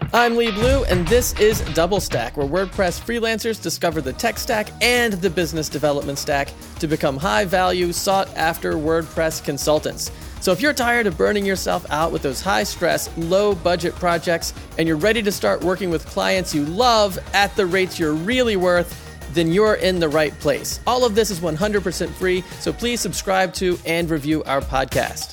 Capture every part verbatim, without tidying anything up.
I'm Lee Blue, and this is Double Stack, where WordPress freelancers discover the tech stack and the business development stack to become high-value, sought-after WordPress consultants. So if you're tired of burning yourself out with those high-stress, low-budget projects, and you're ready to start working with clients you love at the rates you're really worth, then you're in the right place. All of this is one hundred percent free, so please subscribe to and review our podcast.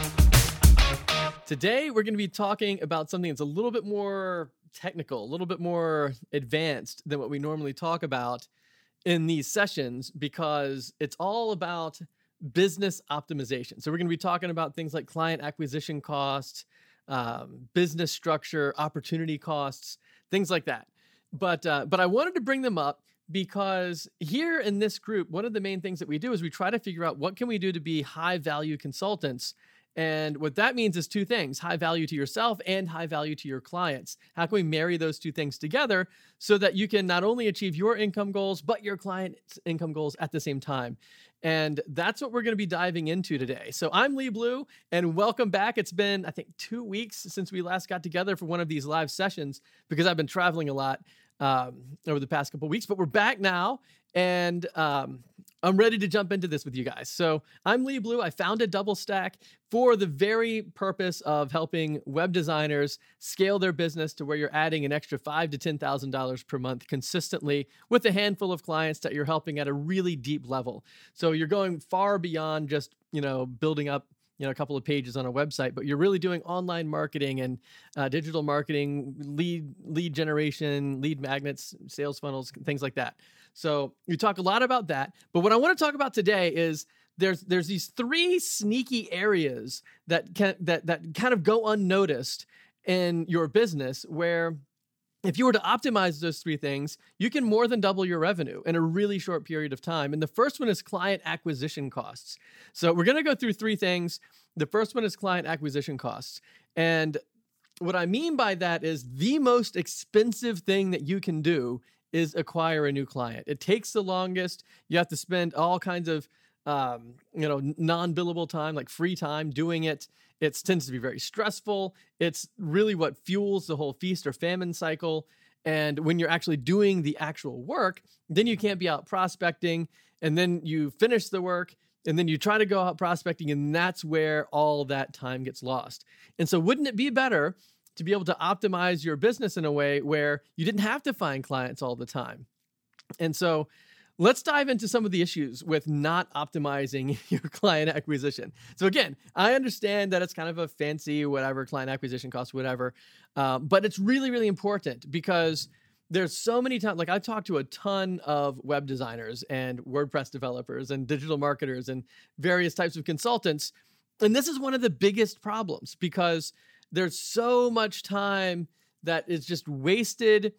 Today, we're going to be talking about something that's a little bit more technical, a little bit more advanced than what we normally talk about in these sessions, because it's all about business optimization. So we're going to be talking about things like client acquisition costs, um, business structure, opportunity costs, things like that. But uh, but I wanted to bring them up because here in this group, one of the main things that we do is we try to figure out what can we do to be high value consultants. And what that means is two things: high value to yourself and high value to your clients. How can we marry those two things together so that you can not only achieve your income goals, but your client's income goals at the same time? And that's what we're going to be diving into today. So I'm Lee Blue, and welcome back. It's been, I think, two weeks since we last got together for one of these live sessions because I've been traveling a lot um, over the past couple of weeks. But we're back now, and um, I'm ready to jump into this with you guys. So I'm Lee Blue. I founded Double Stack for the very purpose of helping web designers scale their business to where you're adding an extra five thousand to ten thousand dollars per month consistently with a handful of clients that you're helping at a really deep level. So you're going far beyond just, you know, building up, you know, a couple of pages on a website, but you're really doing online marketing and uh, digital marketing, lead lead generation, lead magnets, sales funnels, things like that. So we talk a lot about that. But what I want to talk about today is there's there's these three sneaky areas that can that that kind of go unnoticed in your business, where if you were to optimize those three things, you can more than double your revenue in a really short period of time. And the first one is client acquisition costs. So we're going to go through three things. The first one is client acquisition costs. And what I mean by that is the most expensive thing that you can do is acquire a new client. It takes the longest. You have to spend all kinds of um, you know, non-billable time, like free time doing it. It tends to be very stressful. It's really what fuels the whole feast or famine cycle. And when you're actually doing the actual work, then you can't be out prospecting. And then you finish the work, and then you try to go out prospecting, and that's where all that time gets lost. And so wouldn't it be better to be able to optimize your business in a way where you didn't have to find clients all the time? And so let's dive into some of the issues with not optimizing your client acquisition. So again, I understand that it's kind of a fancy whatever, client acquisition cost, whatever, um, but it's really, really important because there's so many times, like I talk to a ton of web designers and WordPress developers and digital marketers and various types of consultants. And this is one of the biggest problems because there's so much time that is just wasted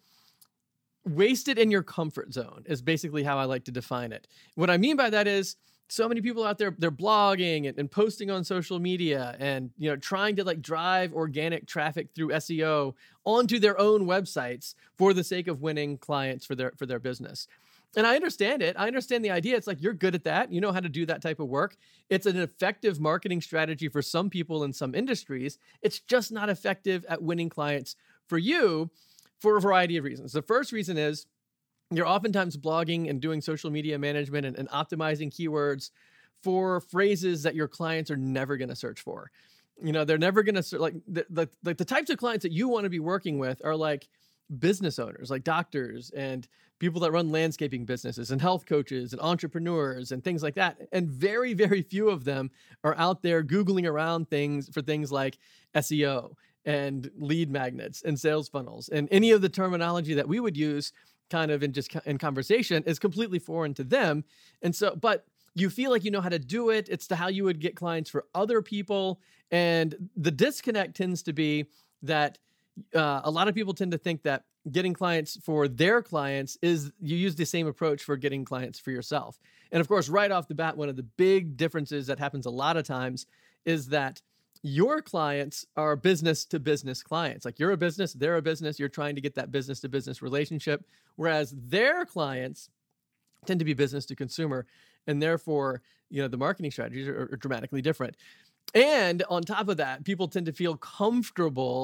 Wasted in your comfort zone is basically how I like to define it. What I mean by that is so many people out there, they're blogging and, and posting on social media and, you know, trying to like drive organic traffic through S E O onto their own websites for the sake of winning clients for their, for their business. And I understand it. I understand the idea. It's like, you're good at that. You know how to do that type of work. It's an effective marketing strategy for some people in some industries. It's just not effective at winning clients for you, for a variety of reasons. The first reason is you're oftentimes blogging and doing social media management and, and optimizing keywords for phrases that your clients are never going to search for. You know, they're never going to like the, the like the types of clients that you want to be working with are like business owners, like doctors and people that run landscaping businesses and health coaches and entrepreneurs and things like that. And very, very few of them are out there Googling around things for things like S E O and lead magnets and sales funnels, and any of the terminology that we would use kind of in just in conversation is completely foreign to them. And so, but you feel like you know how to do it. It's to how you would get clients for other people. And the disconnect tends to be that uh, a lot of people tend to think that getting clients for their clients is you use the same approach for getting clients for yourself. And of course, right off the bat, one of the big differences that happens a lot of times is that your clients are business to business clients. Like, you're a business, they're a business, you're trying to get that business to business relationship, whereas their clients tend to be business to consumer. And therefore, you know, the marketing strategies are, are dramatically different. And on top of that, people tend to feel comfortable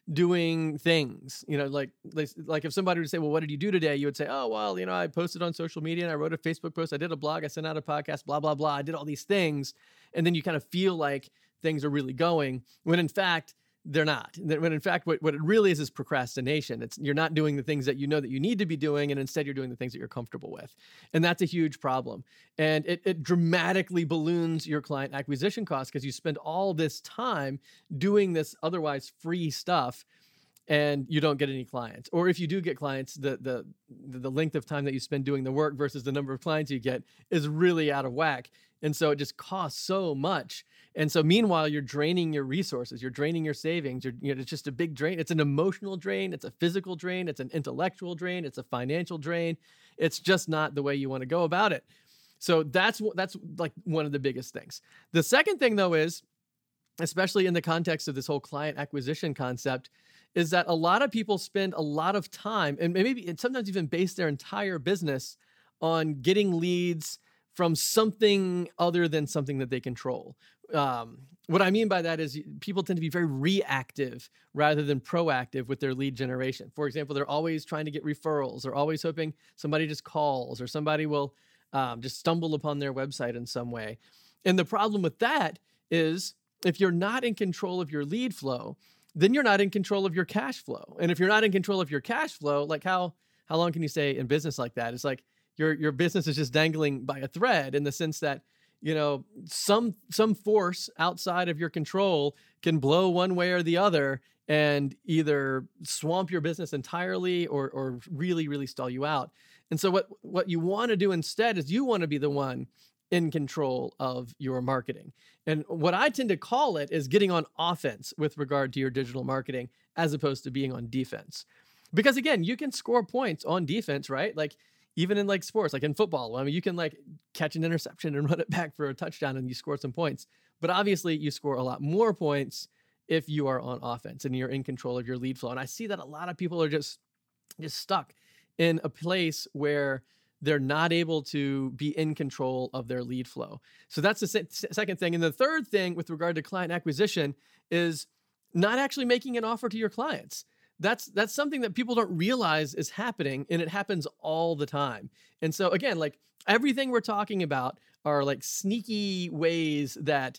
doing things, you know, like, like, like if somebody would say, well, what did you do today? You would say, oh, well, you know, I posted on social media and I wrote a Facebook post. I did a blog. I sent out a podcast, blah, blah, blah. I did all these things. And then you kind of feel like things are really going when in fact, they're not. When in fact, what, what it really is is procrastination. It's you're not doing the things that you know that you need to be doing, and instead you're doing the things that you're comfortable with. And that's a huge problem. And it, it dramatically balloons your client acquisition costs because you spend all this time doing this otherwise free stuff and you don't get any clients. Or if you do get clients, the the the length of time that you spend doing the work versus the number of clients you get is really out of whack. And so it just costs so much. And so meanwhile, you're draining your resources, you're draining your savings. You're, you know, it's just a big drain. It's an emotional drain. It's a physical drain. It's an intellectual drain. It's a financial drain. It's just not the way you want to go about it. So that's that's like one of the biggest things. The second thing, though, is, especially in the context of this whole client acquisition concept, is that a lot of people spend a lot of time and maybe and sometimes even base their entire business on getting leads from something other than something that they control. Um, what I mean by that is people tend to be very reactive rather than proactive with their lead generation. For example, they're always trying to get referrals. They're always hoping somebody just calls or somebody will um, just stumble upon their website in some way. And the problem with that is if you're not in control of your lead flow, then you're not in control of your cash flow. And if you're not in control of your cash flow, like how how long can you say in business like that? It's like your your business is just dangling by a thread in the sense that, you know, some some force outside of your control can blow one way or the other and either swamp your business entirely or or really, really stall you out. And so what what you want to do instead is you want to be the one in control of your marketing. And what I tend to call it is getting on offense with regard to your digital marketing as opposed to being on defense. Because again, you can score points on defense, right? Like even in like sports, like in football, I mean, you can like catch an interception and run it back for a touchdown and you score some points. But obviously you score a lot more points if you are on offense and you're in control of your lead flow. And I see that a lot of people are just, just stuck in a place where they're not able to be in control of their lead flow. So that's the se- second thing. And the third thing with regard to client acquisition is not actually making an offer to your clients. That's that's something that people don't realize is happening, and it happens all the time. And so again, like everything we're talking about are like sneaky ways that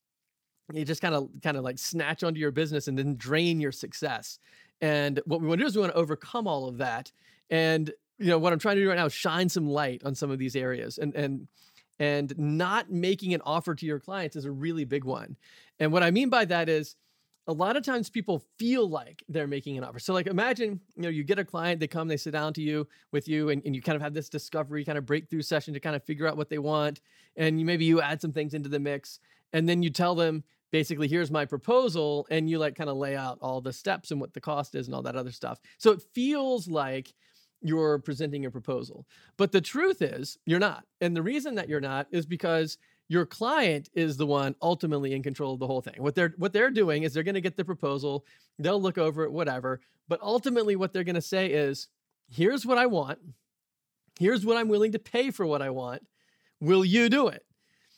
you just kind of kind of like snatch onto your business and then drain your success. And what we want to do is we want to overcome all of that. And you know what I'm trying to do right now is shine some light on some of these areas, and and and not making an offer to your clients is a really big one. And what I mean by that is, a lot of times people feel like they're making an offer. So like imagine, you know, you get a client, they come, they sit down to you with you and, and you kind of have this discovery kind of breakthrough session to kind of figure out what they want. And you, maybe you add some things into the mix and then you tell them basically, here's my proposal. And you like kind of lay out all the steps and what the cost is and all that other stuff. So it feels like you're presenting a proposal, but the truth is you're not. And the reason that you're not is because your client is the one ultimately in control of the whole thing. What they're what they're doing is they're going to get the proposal, they'll look over it, whatever. But ultimately what they're going to say is, here's what I want. Here's what I'm willing to pay for what I want. Will you do it?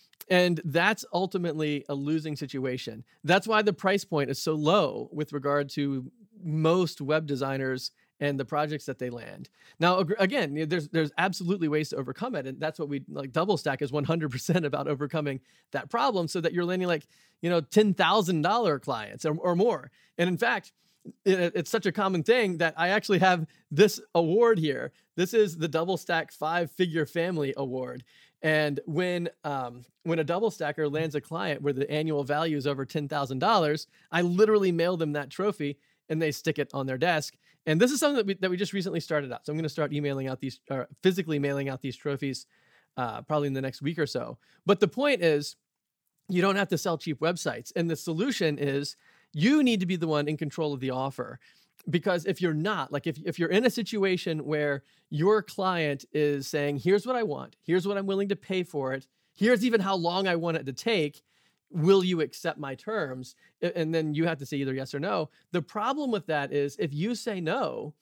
And that's ultimately a losing situation. That's why the price point is so low with regard to most web designers and the projects that they land. Now, again, there's there's absolutely ways to overcome it. And that's what we like. DoubleStack is one hundred percent about overcoming that problem so that you're landing like, you know, ten thousand dollars clients or, or more. And in fact, it, it's such a common thing that I actually have this award here. This is the DoubleStack Five Figure Family Award. And when um, when a double stacker lands a client where the annual value is over ten thousand dollars, I literally mail them that trophy and they stick it on their desk. And this is something that we, that we just recently started out. So I'm going to start emailing out these, or physically mailing out these trophies uh, probably in the next week or so. But the point is, you don't have to sell cheap websites. And the solution is you need to be the one in control of the offer. Because if you're not, like if, if you're in a situation where your client is saying, here's what I want, here's what I'm willing to pay for it, here's even how long I want it to take, will you accept my terms? And then you have to say either yes or no. The problem with that is if you say no,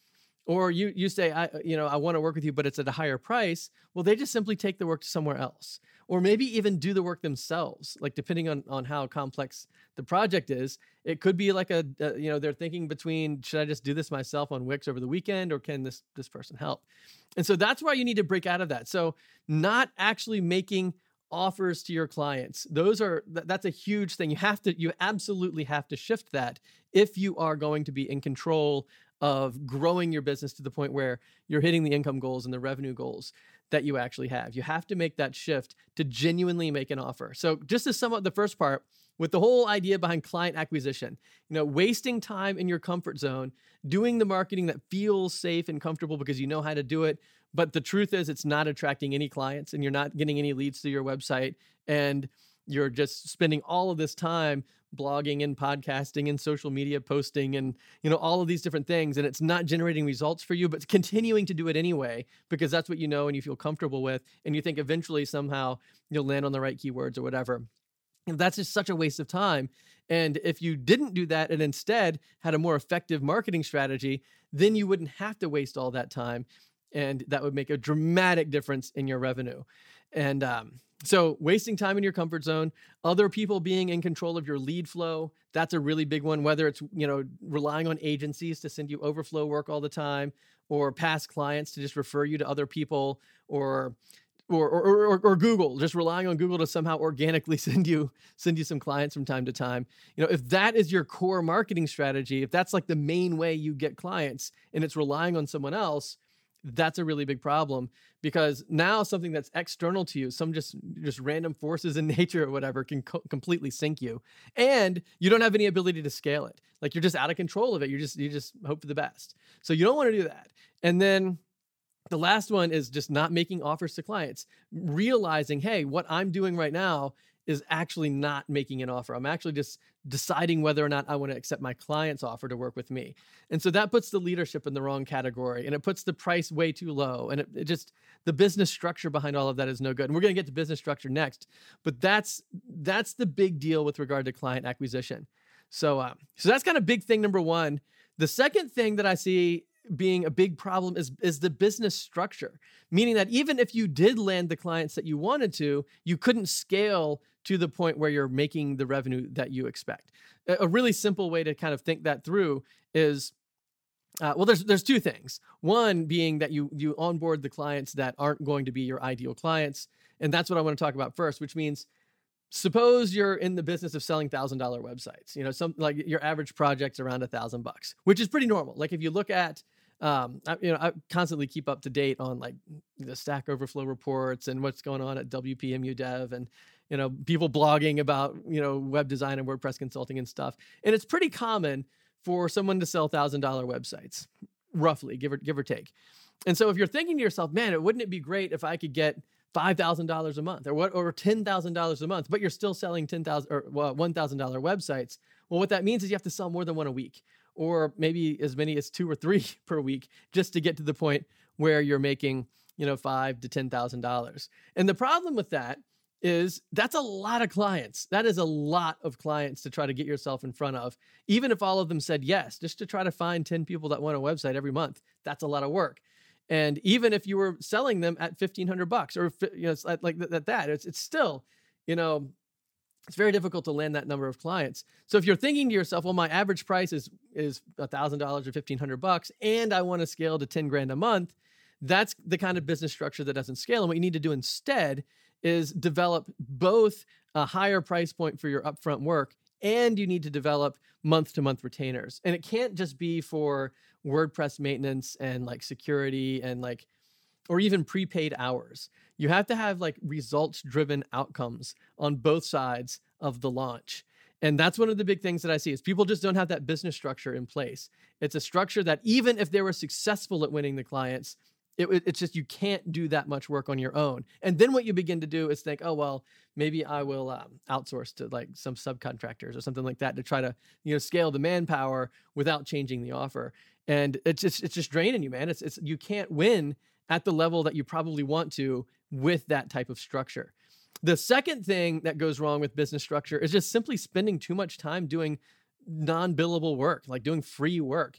Or you you say, I you know, I want to work with you, but it's at a higher price. Well, they just simply take the work somewhere else, or maybe even do the work themselves. Like depending on on how complex the project is, it could be like a, a you know, they're thinking between, should I just do this myself on Wix over the weekend, or can this this person help? And so that's why you need to break out of that. So not actually making offers to your clients. Those are that's a huge thing. You have to you absolutely have to shift that if you are going to be in control of growing your business to the point where you're hitting the income goals and the revenue goals that you actually have. You have to make that shift to genuinely make an offer. So just to sum up the first part, with the whole idea behind client acquisition, you know, wasting time in your comfort zone, doing the marketing that feels safe and comfortable because you know how to do it, but the truth is it's not attracting any clients and you're not getting any leads to your website, and you're just spending all of this time blogging and podcasting and social media posting and, you know, all of these different things, and it's not generating results for you, but continuing to do it anyway because that's what you know and you feel comfortable with, and you think eventually somehow you'll land on the right keywords or whatever. And that's just such a waste of time. And if you didn't do that and instead had a more effective marketing strategy, then you wouldn't have to waste all that time, and that would make a dramatic difference in your revenue. And um, so wasting time in your comfort zone, other people being in control of your lead flow, that's a really big one, whether it's, you know, relying on agencies to send you overflow work all the time, or past clients to just refer you to other people, or or or, or, or Google, just relying on Google to somehow organically send you send you some clients from time to time. You know, if that is your core marketing strategy, if that's like the main way you get clients and it's relying on someone else, that's a really big problem, because now something that's external to you, some just just random forces in nature or whatever, can co- completely sink you, and you don't have any ability to scale it. Like you're just out of control of it. You just you just hope for the best. So you don't want to do that. And then the last one is just not making offers to clients, realizing, hey, what I'm doing right now is actually not making an offer. I'm actually just deciding whether or not I want to accept my client's offer to work with me. And so that puts the leadership in the wrong category, and it puts the price way too low. And it, it just, the business structure behind all of that is no good. And we're going to get to business structure next, but that's, that's the big deal with regard to client acquisition. So, um, so that's kind of big thing number one. The second thing that I see being a big problem is, is the business structure, meaning that even if you did land the clients that you wanted to, you couldn't scale to the point where you're making the revenue that you expect. A, a really simple way to kind of think that through is, uh, well, there's there's two things. One being that you you onboard the clients that aren't going to be your ideal clients, and that's what I want to talk about first, which means, suppose you're in the business of selling thousand dollar websites. You know, some like your average project's around a thousand bucks, which is pretty normal. Like if you look at, um, I, you know, I constantly keep up to date on like the Stack Overflow reports and what's going on at W P M U Dev, and you know, people blogging about, you know, web design and WordPress consulting and stuff. And it's pretty common for someone to sell thousand dollar websites, roughly, give or give or take. And so if you're thinking to yourself, man, wouldn't it be great if I could get five thousand dollars a month or what, or ten thousand dollars a month, but you're still selling ten thousand or well, one thousand dollars websites. Well, what that means is you have to sell more than one a week, or maybe as many as two or three per week, just to get to the point where you're making, you know, five to ten thousand dollars. And the problem with that is that's a lot of clients. That is a lot of clients to try to get yourself in front of. Even if all of them said yes, just to try to find ten people that want a website every month, that's a lot of work. And even if you were selling them at fifteen hundred bucks, or you know, it's like, like that, that it's it's still, you know, it's very difficult to land that number of clients. So if you're thinking to yourself, well, my average price is is a thousand dollars or fifteen hundred bucks, and I want to scale to ten grand a month, that's the kind of business structure that doesn't scale. And what you need to do instead is develop both a higher price point for your upfront work, and you need to develop month-to-month retainers. And it can't just be for WordPress maintenance and like security and like, or even prepaid hours. You have to have like results-driven outcomes on both sides of the launch. And that's one of the big things that I see is people just don't have that business structure in place. It's a structure that even if they were successful at winning the clients, It, it's just, you can't do that much work on your own. And then what you begin to do is think, oh, well, maybe I will um, outsource to like some subcontractors or something like that to try to, you know, scale the manpower without changing the offer. And it's just, it's just draining you, man. It's, it's, you can't win at the level that you probably want to with that type of structure. The second thing that goes wrong with business structure is just simply spending too much time doing non-billable work, like doing free work.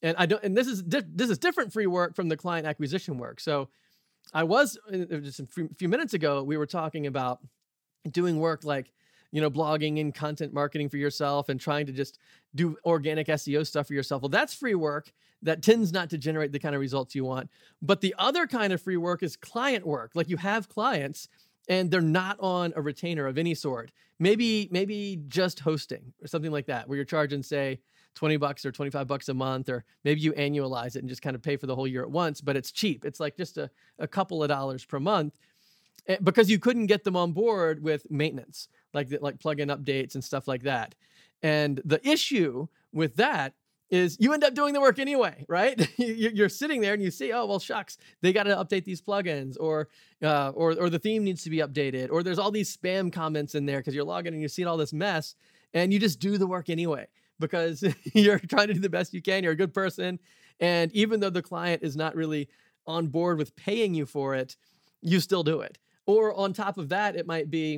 And I don't, and this is, di- this is different free work from the client acquisition work. So I was uh, just a few few minutes ago, we were talking about doing work like, you know, blogging and content marketing for yourself and trying to just do organic S E O stuff for yourself. Well, that's free work that tends not to generate the kind of results you want. But the other kind of free work is client work. Like you have clients and they're not on a retainer of any sort. Maybe, maybe just hosting or something like that, where you're charging, say, twenty bucks or twenty-five bucks a month, or maybe you annualize it and just kind of pay for the whole year at once, but it's cheap. It's like just a, a couple of dollars per month eh, because you couldn't get them on board with maintenance, like, the, like plugin updates and stuff like that. And the issue with that is you end up doing the work anyway, right? You're sitting there and you see, oh, well, shucks, they got to update these plugins, or, uh, or, or the theme needs to be updated, or there's all these spam comments in there because you're logging and you're seeing all this mess, and you just do the work anyway because you're trying to do the best you can. You're a good person. And even though the client is not really on board with paying you for it, you still do it. Or on top of that, it might be,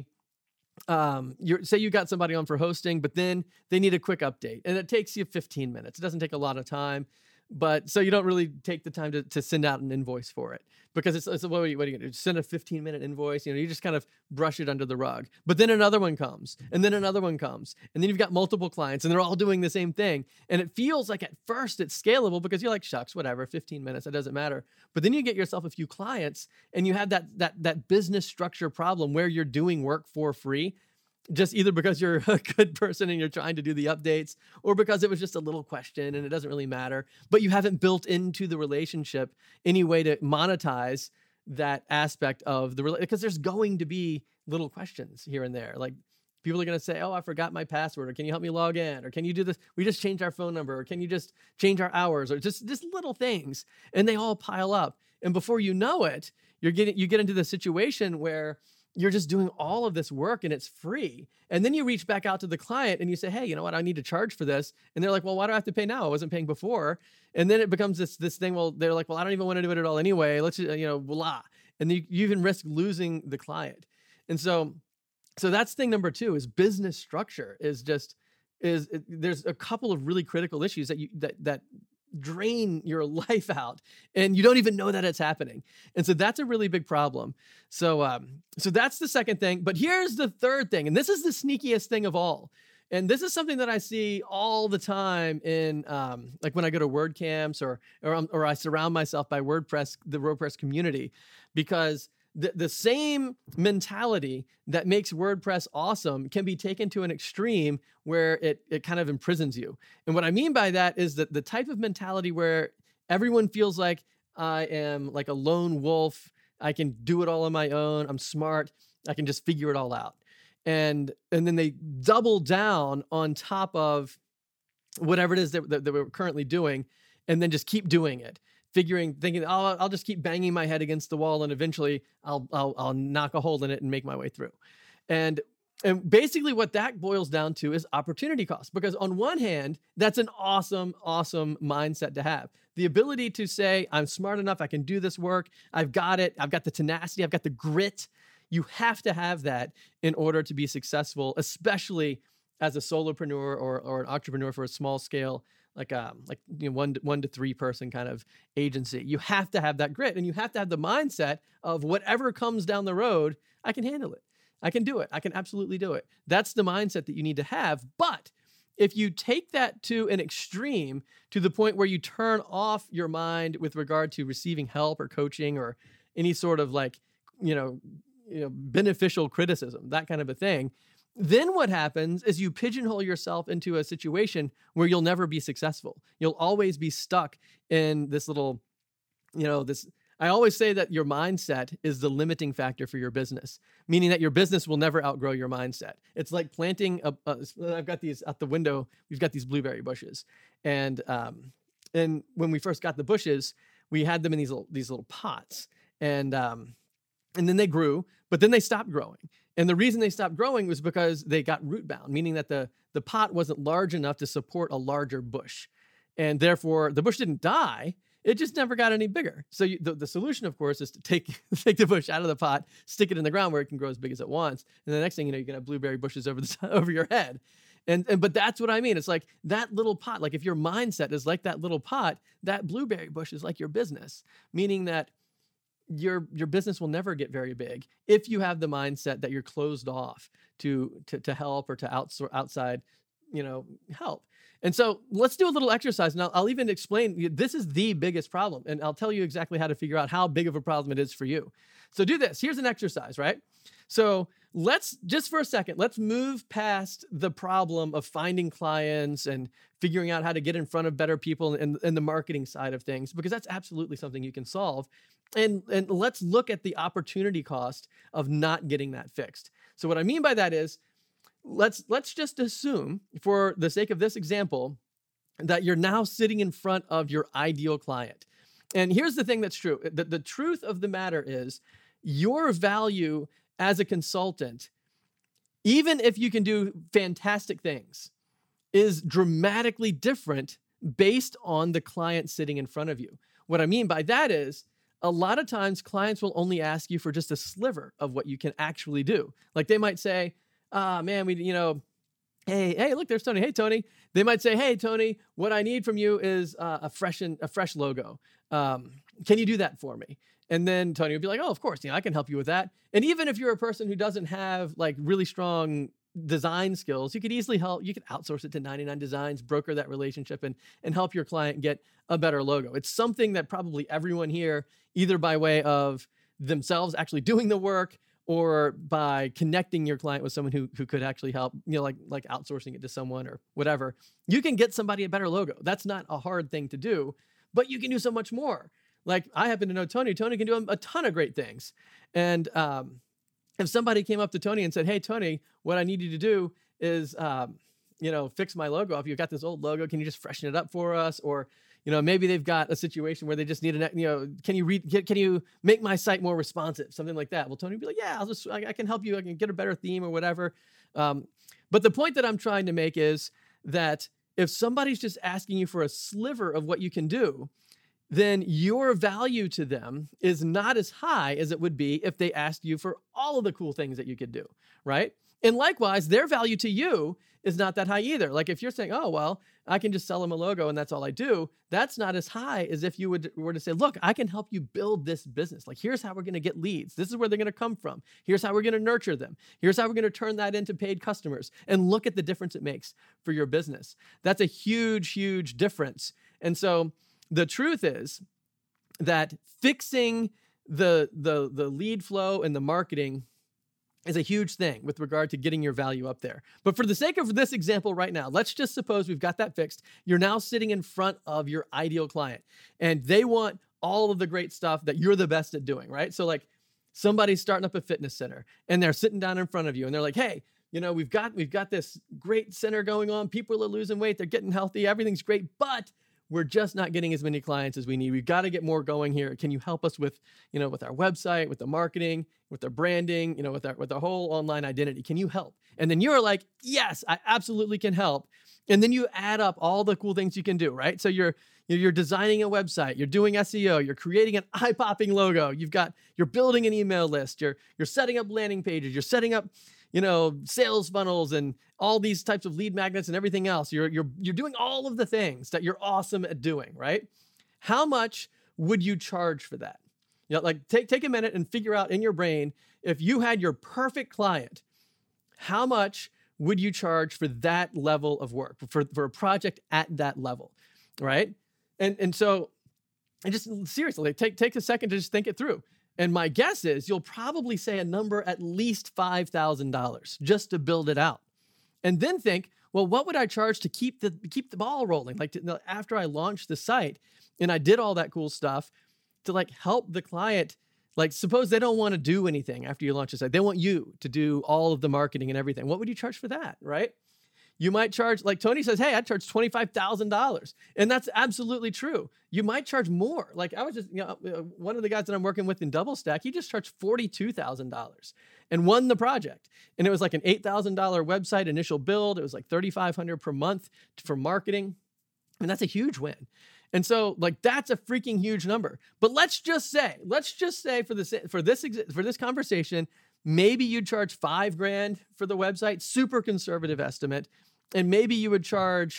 um, you're, say you got somebody on for hosting, but then they need a quick update and it takes you fifteen minutes. It doesn't take a lot of time, but so you don't really take the time to, to send out an invoice for it because it's, it's what are you, what are you gonna do? Send a fifteen minute invoice. You know, you just kind of brush it under the rug, but then another one comes and then another one comes. And then you've got multiple clients and they're all doing the same thing. And it feels like at first it's scalable because you're like, shucks, whatever, fifteen minutes, it doesn't matter. But then you get yourself a few clients and you have that, that, that business structure problem where you're doing work for free, just either because you're a good person and you're trying to do the updates, or because it was just a little question and it doesn't really matter, but you haven't built into the relationship any way to monetize that aspect of the relationship, because there's going to be little questions here and there. Like people are going to say, oh, I forgot my password, or can you help me log in? Or can you do this? We just changed our phone number, or can you just change our hours, or just, just little things. And they all pile up. And before you know it, you're getting, you get into the situation where you're just doing all of this work and it's free. And then you reach back out to the client and you say, hey, you know what? I need to charge for this. And they're like, well, why do I have to pay now? I wasn't paying before. And then it becomes this, this thing. Well, they're like, well, I don't even want to do it at all anyway. Let's, you know, blah. And you, you even risk losing the client. And so, so that's thing number two is business structure is just, is it, there's a couple of really critical issues that you, that, that, drain your life out and you don't even know that it's happening. And so that's a really big problem. So, um, so that's the second thing, but here's the third thing. And this is the sneakiest thing of all. And this is something that I see all the time in, um, like when I go to WordCamps or, or, um, or I surround myself by WordPress, the WordPress community, because the, the same mentality that makes WordPress awesome can be taken to an extreme where it, it kind of imprisons you. And what I mean by that is that the type of mentality where everyone feels like I am like a lone wolf. I can do it all on my own. I'm smart. I can just figure it all out. And, and then they double down on top of whatever it is that, that, that we're currently doing, and then just keep doing it. Figuring, thinking, oh, I'll just keep banging my head against the wall and eventually I'll, I'll, I'll knock a hole in it and make my way through. And, and basically what that boils down to is opportunity cost, because on one hand, that's an awesome, awesome mindset to have. The ability to say, I'm smart enough, I can do this work, I've got it, I've got the tenacity, I've got the grit. You have to have that in order to be successful, especially as a solopreneur or, or an entrepreneur for a small scale, like um like you know one to, one to three person kind of agency. You have to have that grit, and you have to have the mindset of whatever comes down the road, I can handle it. I can do it. I can absolutely do it. That's the mindset that you need to have. But if you take that to an extreme, to the point where you turn off your mind with regard to receiving help or coaching or any sort of like, you know, you know, beneficial criticism, that kind of a thing, then what happens is you pigeonhole yourself into a situation where you'll never be successful. You'll always be stuck in this little, you know, this, I always say that your mindset is the limiting factor for your business, meaning that your business will never outgrow your mindset. It's like planting a, a I've got these out the window. We've got these blueberry bushes. And, um, and when we first got the bushes, we had them in these little, these little pots, and, um, and then they grew, but then they stopped growing. And the reason they stopped growing was because they got root bound, meaning that the, the pot wasn't large enough to support a larger bush. And therefore, the bush didn't die. It just never got any bigger. So you, the, the solution, of course, is to take, take the bush out of the pot, stick it in the ground where it can grow as big as it wants. And the next thing you know, you can have blueberry bushes over the over your head. And, and but that's what I mean. It's like that little pot. Like if your mindset is like that little pot, that blueberry bush is like your business, meaning that your your business will never get very big if you have the mindset that you're closed off to to, to help or to outsource outside, you know, help. And so let's do a little exercise. And I'll, I'll even explain, this is the biggest problem. And I'll tell you exactly how to figure out how big of a problem it is for you. So do this. Here's an exercise, right? So let's just for a second, let's move past the problem of finding clients and figuring out how to get in front of better people and, and the marketing side of things, because that's absolutely something you can solve. And, and let's look at the opportunity cost of not getting that fixed. So what I mean by that is, let's let's just assume, for the sake of this example, that you're now sitting in front of your ideal client. And here's the thing that's true. The, the truth of the matter is, your value as a consultant, even if you can do fantastic things, is dramatically different based on the client sitting in front of you. What I mean by that is, a lot of times clients will only ask you for just a sliver of what you can actually do. Like they might say, ah, man, we, you know, hey, hey, look, there's Tony. Hey, Tony. They might say, hey, Tony, what I need from you is uh, a fresh and a fresh logo. Um, can you do that for me? And then Tony would be like, oh, of course, you know, I can help you with that. And even if you're a person who doesn't have like really strong design skills, you could easily help. You could outsource it to ninety-nine Designs, broker that relationship, and and help your client get a better logo. It's something that probably everyone here, either by way of themselves actually doing the work or by connecting your client with someone who who could actually help, you know, like like outsourcing it to someone or whatever, you can get somebody a better logo. That's not a hard thing to do, but you can do so much more. Like I happen to know Tony. Tony can do a ton of great things. And um, if somebody came up to Tony and said, hey, Tony, what I need you to do is, um, you know, fix my logo. If you've got this old logo, can you just freshen it up for us? Or, you know, maybe they've got a situation where they just need an, you know, can you read, can you make my site more responsive? Something like that. Well, Tony would be like, yeah, I'll just, I, I can help you. I can get a better theme or whatever. Um, but the point that I'm trying to make is that if somebody's just asking you for a sliver of what you can do, then your value to them is not as high as it would be if they asked you for all of the cool things that you could do, right? And likewise, their value to you is not that high either. Like if you're saying, oh, well, I can just sell them a logo and that's all I do, that's not as high as if you would were to say, look, I can help you build this business. Like here's how we're going to get leads. This is where they're going to come from. Here's how we're going to nurture them. Here's how we're going to turn that into paid customers. And look at the difference it makes for your business. That's a huge, huge difference. And so the truth is that fixing the, the, the lead flow and the marketing is a huge thing with regard to getting your value up there. But for the sake of this example right now, let's just suppose we've got that fixed. You're now sitting in front of your ideal client and they want all of the great stuff that you're the best at doing, right? So like somebody's starting up a fitness center and they're sitting down in front of you and they're like, hey, you know, we've got, we've got this great center going on. People are losing weight. They're getting healthy. Everything's great, but we're just not getting as many clients as we need. We've got to get more going here. Can you help us with, you know, with our website, with the marketing, with the branding, you know, with our, with the whole online identity? Can you help? And then you're like, yes, I absolutely can help. And then you add up all the cool things you can do, right? So you're, you're designing a website, you're doing S E O, you're creating an eye-popping logo. You've got, you're building an email list. You're, you're setting up landing pages. You're setting up, you know, sales funnels and all these types of lead magnets and everything else. You're, you're, you're doing all of the things that you're awesome at doing, right? How much would you charge for that? You know, like take, take a minute and figure out in your brain, if you had your perfect client, how much would you charge for that level of work, for, for a project at that level, right? And, and so, and just seriously, like take, take a second to just think it through. And my guess is you'll probably say a number at least five thousand dollars just to build it out. And then think, well, what would I charge to keep the keep the ball rolling? Like to, after I launched the site and I did all that cool stuff to like help the client. Like suppose they don't want to do anything after you launch the site. They want you to do all of the marketing and everything. What would you charge for that, right? You might charge, like Tony says, hey, I'd charge twenty-five thousand dollars. And that's absolutely true. You might charge more. Like I was just, you know, one of the guys that I'm working with in Double Stack, he just charged forty-two thousand dollars and won the project. And it was like an eight thousand dollars website initial build. It was like thirty-five hundred dollars per month for marketing. And that's a huge win. And so like, that's a freaking huge number. But let's just say, let's just say for this, for this, for this conversation, maybe you'd charge five grand for the website, super conservative estimate. And maybe you would charge,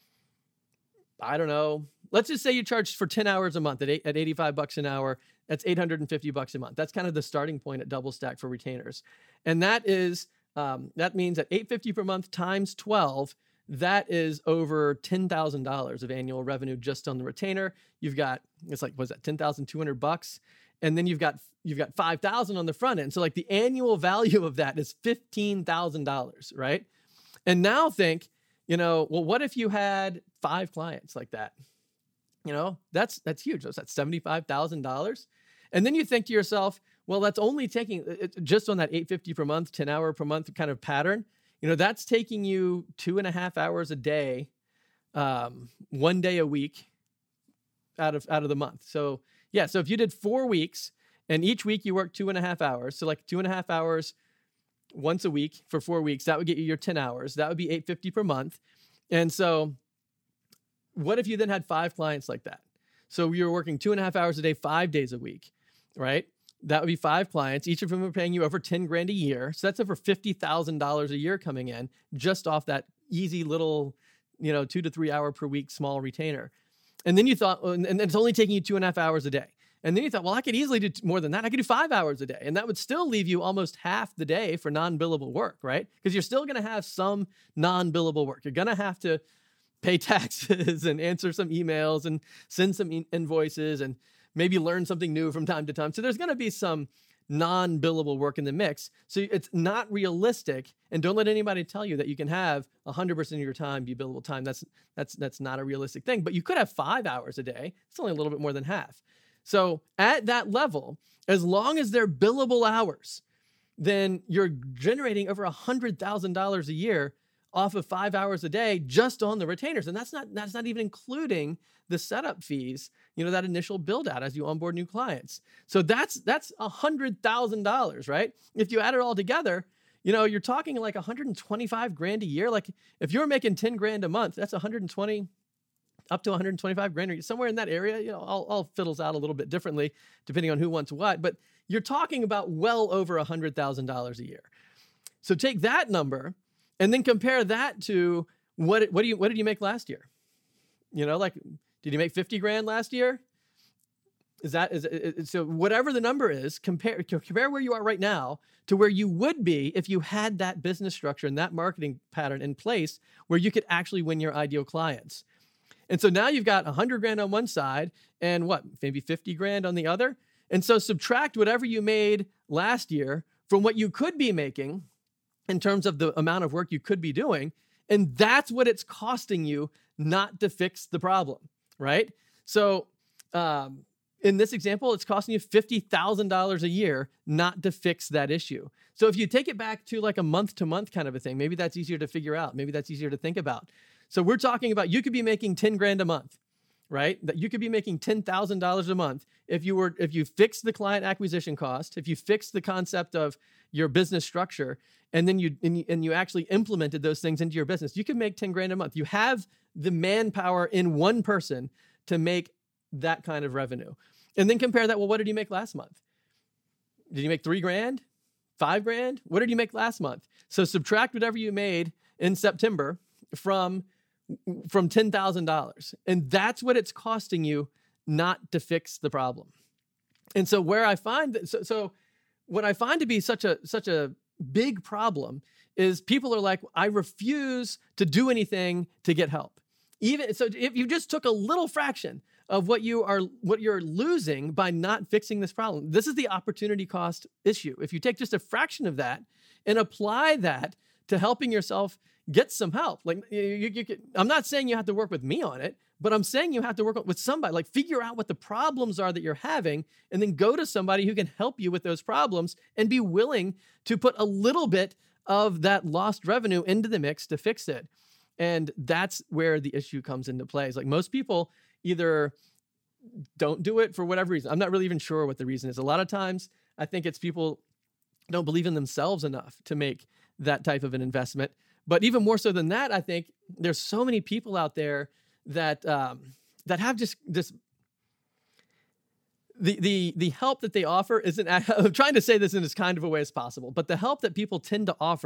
I don't know, let's just say you charge for ten hours a month at, eight, at eighty-five bucks an hour. That's eight hundred fifty bucks a month. That's kind of the starting point at DoubleStack for retainers. And that is, um, that means at eight hundred fifty per month times twelve, that is over ten thousand dollars of annual revenue just on the retainer. You've got, it's like, what's that, ten thousand two hundred bucks? And then you've got, you've got five thousand on the front end. So like the annual value of that is fifteen thousand dollars, right? And now think, you know, well, what if you had five clients like that? You know, that's, that's huge. That's seventy-five thousand dollars. And then you think to yourself, well, that's only taking it, just on that eight hundred fifty per month, ten hour per month kind of pattern. You know, that's taking you two and a half hours a day, um, one day a week out of, out of the month. So yeah. So if you did four weeks and each week you work two and a half hours, so like two and a half hours once a week for four weeks, that would get you your ten hours. That would be eight hundred fifty per month. And so what if you then had five clients like that? So you're working two and a half hours a day, five days a week, right? That would be five clients. Each of them are paying you over ten grand a year. So that's over fifty thousand dollars a year coming in just off that easy little, you know, two to three hour per week small retainer. And then you thought, and it's only taking you two and a half hours a day. And then you thought, well, I could easily do more than that. I could do five hours a day. And that would still leave you almost half the day for non-billable work, right? Because you're still going to have some non-billable work. You're going to have to pay taxes and answer some emails and send some e- invoices and maybe learn something new from time to time. So there's going to be some non-billable work in the mix. So it's not realistic. And don't let anybody tell you that you can have one hundred percent of your time be billable time. That's, that's, that's not a realistic thing. But you could have five hours a day. It's only a little bit more than half. So at that level, as long as they're billable hours, then you're generating over one hundred thousand dollars a year off of five hours a day just on the retainers. And that's not, that's not even including the setup fees, you know, that initial build out as you onboard new clients. So that's, that's one hundred thousand dollars, right? If you add it all together, you know, you're talking like one hundred twenty-five grand a year. Like if you're making ten grand a month, that's one hundred twenty up to one hundred twenty-five grand, or somewhere in that area. You know, all, all fiddles out a little bit differently depending on who wants what, but you're talking about well over one hundred thousand dollars a year. So take that number and then compare that to what, what do you, what did you make last year? You know, like, did you make fifty grand last year? Is that, is it, so whatever the number is, compare, compare where you are right now to where you would be if you had that business structure and that marketing pattern in place where you could actually win your ideal clients. And so now you've got one hundred grand on one side and what, maybe fifty grand on the other. And so subtract whatever you made last year from what you could be making in terms of the amount of work you could be doing. And that's what it's costing you not to fix the problem, right? So um, in this example, it's costing you fifty thousand dollars a year not to fix that issue. So if you take it back to like a month to month kind of a thing, maybe that's easier to figure out. Maybe that's easier to think about. So we're talking about, you could be making ten grand a month, right? That you could be making ten thousand dollars a month if you were, if you fix the client acquisition cost, if you fix the concept of your business structure, and then you, and you, and you actually implemented those things into your business, you could make ten grand a month. You have the manpower in one person to make that kind of revenue. And then compare that, well, what did you make last month? Did you make three grand? Five grand? What did you make last month? So subtract whatever you made in September from from ten thousand dollars. And that's what it's costing you not to fix the problem. And so where I find that, so, so what I find to be such a, such a big problem is people are like, I refuse to do anything to get help. Even so, if you just took a little fraction of what you are, what you're losing by not fixing this problem, this is the opportunity cost issue. If you take just a fraction of that and apply that to helping yourself get some help. Like you, you, you can, I'm not saying you have to work with me on it, but I'm saying you have to work with somebody. Like figure out what the problems are that you're having, and then go to somebody who can help you with those problems and be willing to put a little bit of that lost revenue into the mix to fix it. And that's where the issue comes into play. It's like most people either don't do it for whatever reason. I'm not really even sure what the reason is. A lot of times I think it's people don't believe in themselves enough to make that type of an investment. But even more so than that, I think there's so many people out there that um, that have just this the the the help that they offer isn't. I'm trying to say this in as kind of a way as possible, but the help that people tend to offer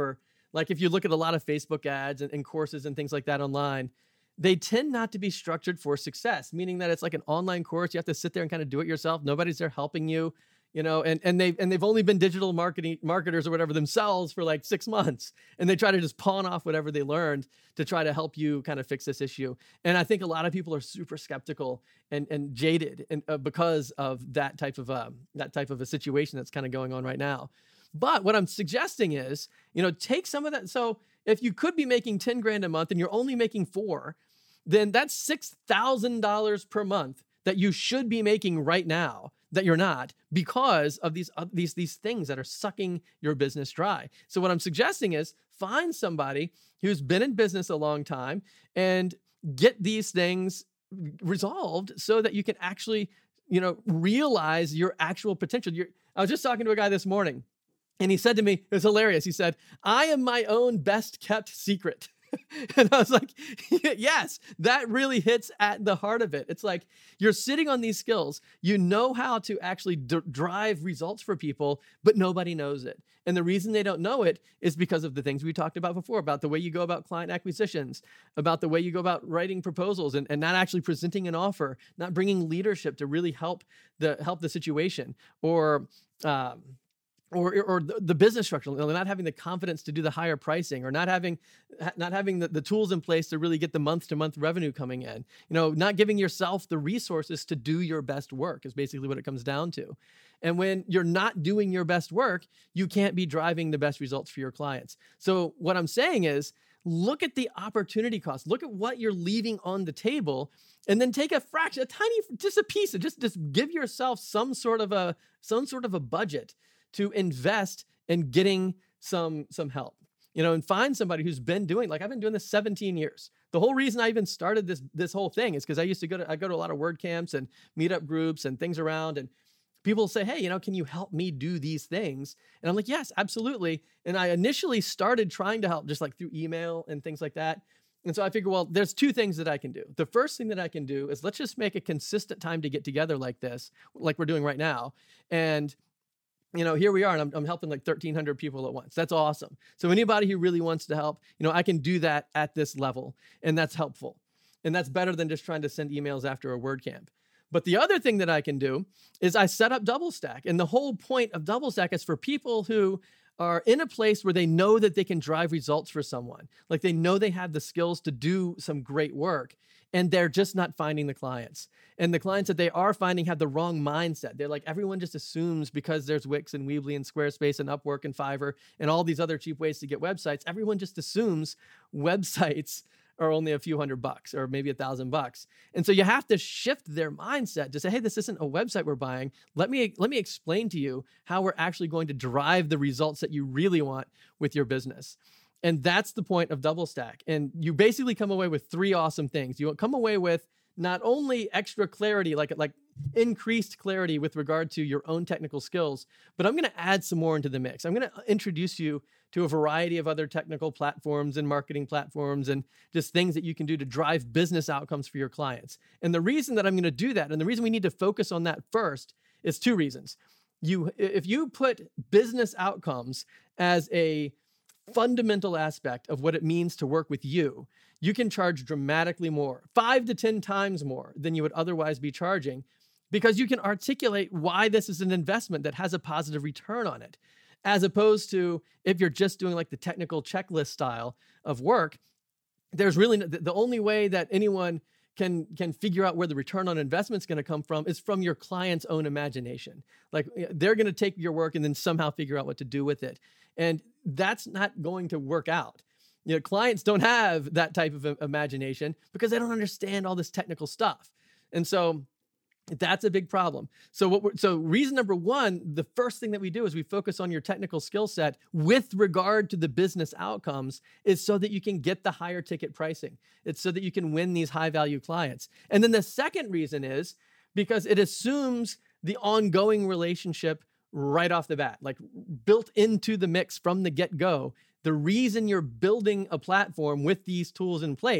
Like if you look at a lot of Facebook ads and, and courses and things like that online, they tend not to be structured for success, meaning that it's like an online course. You have to sit there and kind of do it yourself. Nobody's there helping you, you know, and, and they and they've only been digital marketing marketers or whatever themselves for like six months. And they try to just pawn off whatever they learned to try to help you kind of fix this issue. And I think a lot of people are super skeptical and, and jaded and uh, because of that type of um, that type of a situation that's kind of going on right now. But what I'm suggesting is, you know, take some of that. So if you could be making ten grand a month and you're only making four, then that's six thousand dollars per month that you should be making right now that you're not because of these, uh, these, these things that are sucking your business dry. So what I'm suggesting is find somebody who's been in business a long time and get these things resolved so that you can actually, you know, realize your actual potential. You're, I was just talking to a guy this morning and he said to me, it was hilarious. He said, I am my own best kept secret. And I was like, yes, that really hits at the heart of it. It's like you're sitting on these skills. You know how to actually d- drive results for people, but nobody knows it. And the reason they don't know it is because of the things we talked about before, about the way you go about client acquisitions, about the way you go about writing proposals and, and not actually presenting an offer, not bringing leadership to really help the help the situation, or um, or or the, the business structure, not having the confidence to do the higher pricing, or not having not having the, the tools in place to really get the month-to-month revenue coming in. You know, not giving yourself the resources to do your best work is basically what it comes down to. And when you're not doing your best work, you can't be driving the best results for your clients. So what I'm saying is, look at the opportunity cost. Look at what you're leaving on the table, and then take a fraction, a tiny, just a piece of, just just give yourself some sort of a some sort of a budget to invest in getting some, some help, you know, and find somebody who's been doing, like I've been doing this seventeen years. The whole reason I even started this, this whole thing is because I used to go to, I go to a lot of WordCamps and meetup groups and things around, and people say, hey, you know, can you help me do these things? And I'm like, yes, absolutely. And I initially started trying to help just like through email and things like that. And so I figured, well, there's two things that I can do. The first thing that I can do is let's just make a consistent time to get together like this, like we're doing right now. And you know, here we are, and I'm, I'm helping like thirteen hundred people at once. That's awesome. So anybody who really wants to help, you know, I can do that at this level, and that's helpful. And that's better than just trying to send emails after a WordCamp. But the other thing that I can do is I set up DoubleStack. And the whole point of DoubleStack is for people who are in a place where they know that they can drive results for someone. Like they know they have the skills to do some great work, and they're just not finding the clients. And the clients that they are finding have the wrong mindset. They're like, everyone just assumes because there's Wix and Weebly and Squarespace and Upwork and Fiverr and all these other cheap ways to get websites, everyone just assumes websites are only a few hundred bucks or maybe a thousand bucks. And so you have to shift their mindset to say, hey, this isn't a website we're buying. Let me, let me explain to you how we're actually going to drive the results that you really want with your business. And that's the point of DoubleStack. And you basically come away with three awesome things. You come away with not only extra clarity, like, like increased clarity with regard to your own technical skills, but I'm going to add some more into the mix. I'm going to introduce you to a variety of other technical platforms and marketing platforms and just things that you can do to drive business outcomes for your clients. And the reason that I'm going to do that, and the reason we need to focus on that first, is two reasons. You, if you put business outcomes as a fundamental aspect of what it means to work with you, you can charge dramatically more, five to ten times more than you would otherwise be charging, because you can articulate why this is an investment that has a positive return on it, as opposed to if you're just doing like the technical checklist style of work. There's really no, the only way that anyone can can figure out where the return on investment is going to come from is from your client's own imagination. Like they're going to take your work and then somehow figure out what to do with it. And that's not going to work out. You know, clients don't have that type of imagination because they don't understand all this technical stuff. And so that's a big problem. So what we're, so reason number one, the first thing that we do is we focus on your technical skill set with regard to the business outcomes, is so that you can get the higher ticket pricing. It's so that you can win these high value clients. And then the second reason is because it assumes the ongoing relationship right off the bat, like built into the mix from the get-go. The reason you're building a platform with these tools in place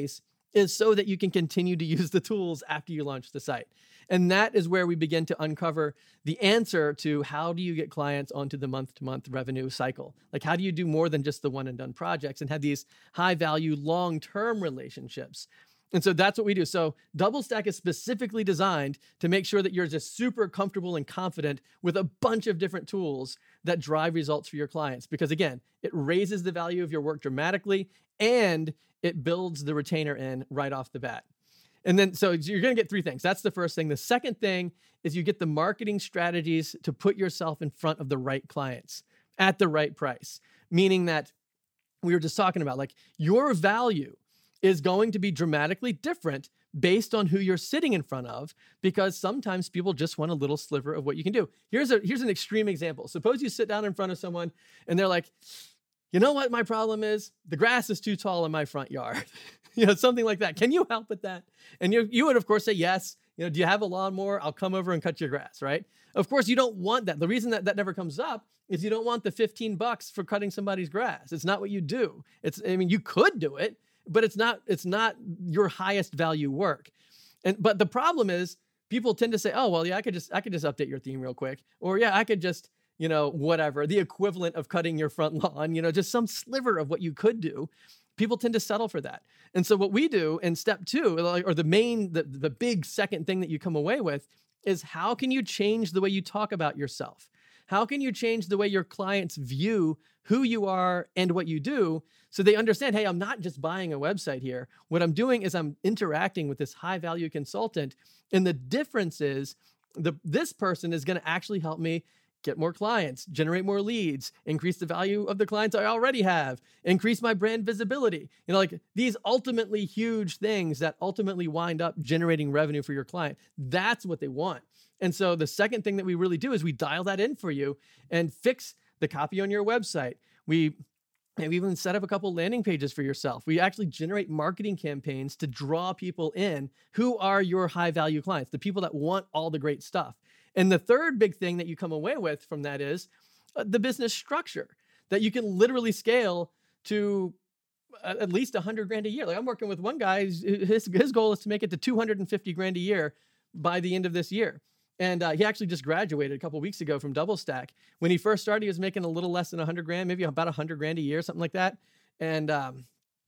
is so that you can continue to use the tools after you launch the site. And that is where we begin to uncover the answer to how do you get clients onto the month-to-month revenue cycle? Like, how do you do more than just the one and done projects and have these high value, long-term relationships? And so that's what we do. So DoubleStack is specifically designed to make sure that you're just super comfortable and confident with a bunch of different tools that drive results for your clients. Because again, it raises the value of your work dramatically and it builds the retainer in right off the bat. And then, so you're going to get three things. That's the first thing. The second thing is you get the marketing strategies to put yourself in front of the right clients at the right price. Meaning that we were just talking about, like, your value is going to be dramatically different based on who you're sitting in front of, because sometimes people just want a little sliver of what you can do. Here's a here's an extreme example. Suppose you sit down in front of someone and they're like, you know what my problem is? The grass is too tall in my front yard. You know, something like that. Can you help with that? And you you would, of course, say yes. You know, do you have a lawnmower? I'll come over and cut your grass, right? Of course, you don't want that. The reason that that never comes up is you don't want the fifteen bucks for cutting somebody's grass. It's not what you do. It's, I mean, you could do it, but it's not, it's not your highest value work. And, but the problem is people tend to say, oh, well, yeah, I could just, I could just update your theme real quick. Or yeah, I could just, you know, whatever, the equivalent of cutting your front lawn, you know, just some sliver of what you could do. People tend to settle for that. And so what we do in step two, or the main, the, the big second thing that you come away with is, how can you change the way you talk about yourself? How can you change the way your clients view who you are and what you do, so they understand, hey, I'm not just buying a website here. What I'm doing is I'm interacting with this high value consultant. And the difference is the, this person is going to actually help me get more clients, generate more leads, increase the value of the clients I already have, increase my brand visibility. You know, like these ultimately huge things that ultimately wind up generating revenue for your client. That's what they want. And so the second thing that we really do is we dial that in for you and fix the copy on your website. We we even set up a couple landing pages for yourself. We actually generate marketing campaigns to draw people in who are your high value clients, the people that want all the great stuff. And the third big thing that you come away with from that is uh, the business structure that you can literally scale to uh, at least a hundred grand a year. Like, I'm working with one guy, his, his goal is to make it to two hundred fifty grand a year by the end of this year. And uh, he actually just graduated a couple of weeks ago from DoubleStack. When he first started, he was making a little less than a hundred grand, maybe about a hundred grand a year, something like that. And, um,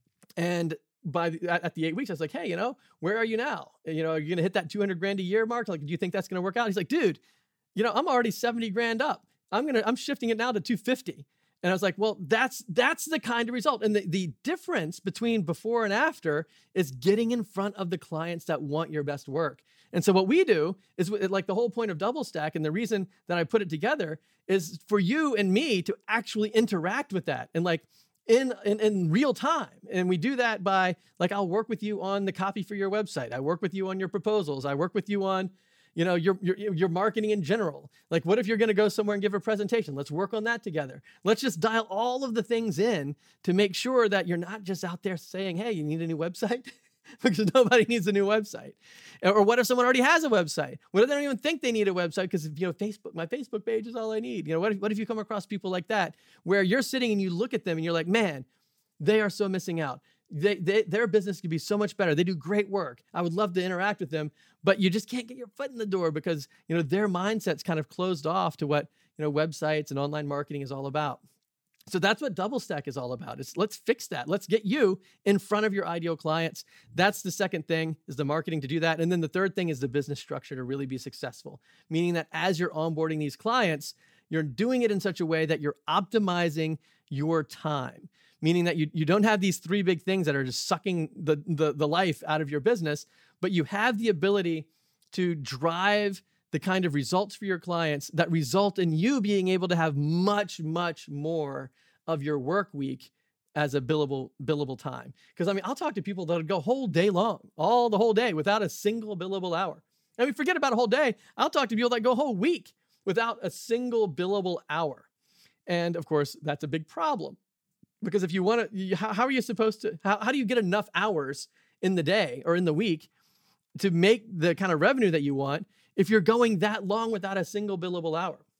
and by the, at the eight weeks, I was like, hey, you know, where are you now? You know, are you going to hit that two hundred grand a year mark? Like, do you think that's going to work out? He's like, dude, you know, I'm already seventy grand up. I'm going to, I'm shifting it now to two fifty. And I was like, well, that's, that's the kind of result. And the, the difference between before and after is getting in front of the clients that want your best work. And so what we do is, like, the whole point of DoubleStack, and the reason that I put it together is for you and me to actually interact with that and like in, in, in real time. And we do that by, like, I'll work with you on the copy for your website. I work with you on your proposals. I work with you on, you know, your, your, your marketing in general. Like, what if you're going to go somewhere and give a presentation? Let's work on that together. Let's just dial all of the things in to make sure that you're not just out there saying, hey, you need a new website? Because nobody needs a new website. Or what if someone already has a website? What if they don't even think they need a website? Because, you know, Facebook, my Facebook page is all I need. You know, what if, what if you come across people like that, where you're sitting and you look at them and you're like, man, they are so missing out. They, they, their business could be so much better. They do great work. I would love to interact with them, but you just can't get your foot in the door because, you know, their mindset's kind of closed off to what, you know, websites and online marketing is all about. So that's what DoubleStack is all about. It's, let's fix that. Let's get you in front of your ideal clients. That's the second thing, is the marketing to do that. And then the third thing is the business structure to really be successful, meaning that as you're onboarding these clients, you're doing it in such a way that you're optimizing your time, meaning that you, you don't have these three big things that are just sucking the, the, the life out of your business, but you have the ability to drive the kind of results for your clients that result in you being able to have much, much more of your work week as a billable, billable time. Because, I mean, I'll talk to people that'll go whole day long, all the whole day without a single billable hour. I mean, forget about a whole day. I'll talk to people that go a whole week without a single billable hour. And of course, that's a big problem. Because if you want to, how, how are you supposed to, how, how do you get enough hours in the day or in the week to make the kind of revenue that you want if you're going that long without a single billable hour?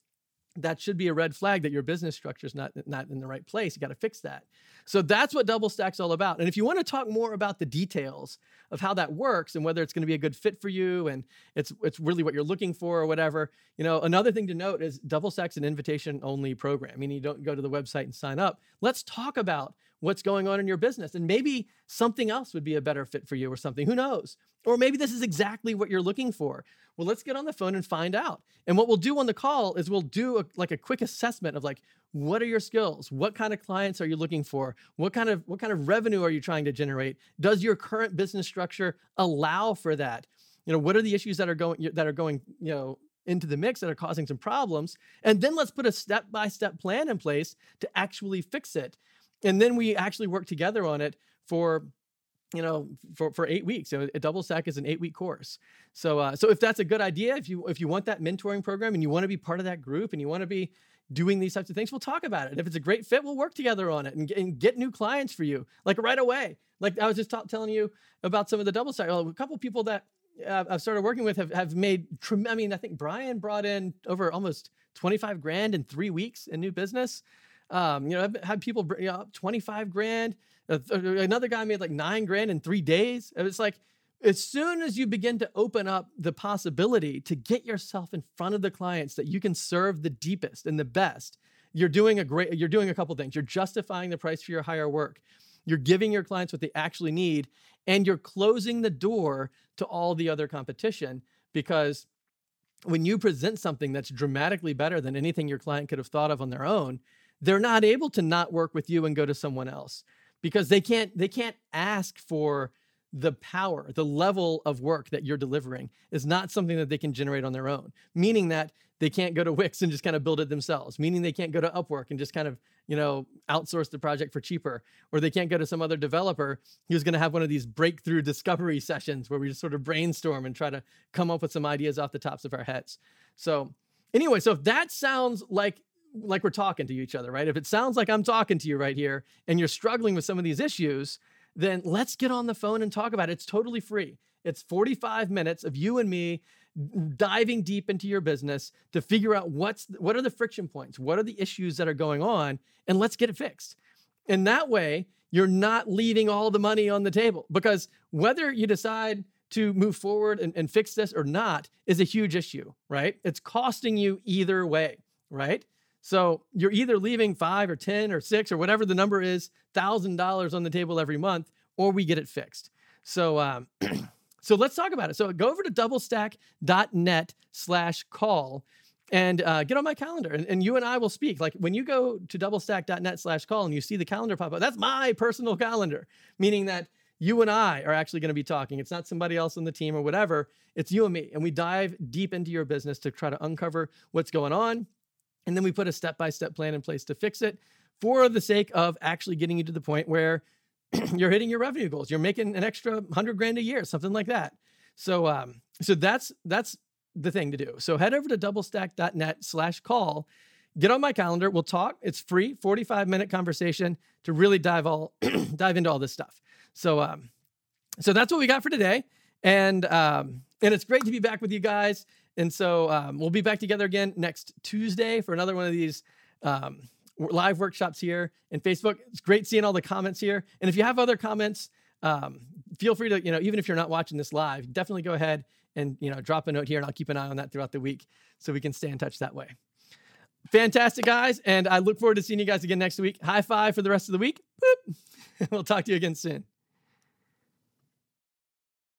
that should be a red flag that your business structure is not, not in the right place. You got to fix that. So that's what DoubleStack's all about. And if you want to talk more about the details of how that works and whether it's going to be a good fit for you and it's it's really what you're looking for or whatever, you know, another thing to note is DoubleStack's an invitation-only program. I mean, you don't go to the website and sign up. Let's talk about what's going on in your business. And maybe something else would be a better fit for you or something. Who knows? Or maybe this is exactly what you're looking for. Well, let's get on the phone and find out. And what we'll do on the call is we'll do a, like a quick assessment of like, what are your skills? What kind of clients are you looking for? What kind of what kind of revenue are you trying to generate? Does your current business structure allow for that? You know, what are the issues that are going that are going, you know, into the mix that are causing some problems? And then let's put a step-by-step plan in place to actually fix it. And then we actually work together on it for, you know, for, for eight weeks. So a DoubleStack is an eight-week course. So uh, so if that's a good idea, if you if you want that mentoring program and you want to be part of that group and you want to be doing these types of things, we'll talk about it. And if it's a great fit, we'll work together on it and, and get new clients for you, like right away. Like I was just ta- telling you about some of the DoubleStack. Well, a couple of people that uh, I've started working with have, have made, trem- I mean, I think Brian brought in over almost twenty-five grand in three weeks in new business. Um, you know, I've had people bring up twenty-five grand. Uh, another guy made like nine grand in three days. It's like, as soon as you begin to open up the possibility to get yourself in front of the clients that you can serve the deepest and the best, you're doing a great, you're doing a couple things. You're justifying the price for your higher work. You're giving your clients what they actually need, and you're closing the door to all the other competition, because when you present something that's dramatically better than anything your client could have thought of on their own, they're not able to not work with you and go to someone else, because they can't, they can't ask for the power, the level of work that you're delivering is not something that they can generate on their own, meaning that they can't go to Wix and just kind of build it themselves, meaning they can't go to Upwork and just kind of, you know, outsource the project for cheaper, or they can't go to some other developer who's going to have one of these breakthrough discovery sessions where we just sort of brainstorm and try to come up with some ideas off the tops of our heads. So anyway, so if that sounds like like we're talking to each other, right? If it sounds like I'm talking to you right here and you're struggling with some of these issues, then let's get on the phone and talk about it. It's totally free. It's forty-five minutes of you and me diving deep into your business to figure out what's what are the friction points, what are the issues that are going on, and let's get it fixed. And that way, you're not leaving all the money on the table, because whether you decide to move forward and, and fix this or not is a huge issue, right? It's costing you either way, right? So you're either leaving five or ten or six or whatever the number is, thousand dollars on the table every month, or we get it fixed. So, um, so let's talk about it. So go over to doublestack.net slash call and uh, get on my calendar, and, and you and I will speak. Like when you go to doublestack.net slash call and you see the calendar pop up, that's my personal calendar, meaning that you and I are actually going to be talking. It's not somebody else on the team or whatever. It's you and me. And we dive deep into your business to try to uncover what's going on. And then we put a step-by-step plan in place to fix it for the sake of actually getting you to the point where you're hitting your revenue goals. You're making an extra hundred grand a year, something like that. So, um, so that's, that's the thing to do. So head over to doublestack.net slash call, get on my calendar. We'll talk. It's free, forty-five minute conversation to really dive all, dive into all this stuff. So, um, so that's what we got for today. And, um, and it's great to be back with you guys. And so um, we'll be back together again next Tuesday for another one of these um, live workshops here in Facebook. It's great seeing all the comments here. And if you have other comments, um, feel free to, you know, even if you're not watching this live, definitely go ahead and, you know, drop a note here, and I'll keep an eye on that throughout the week so we can stay in touch that way. Fantastic, guys. And I look forward to seeing you guys again next week. High five for the rest of the week. Boop. We'll talk to you again soon.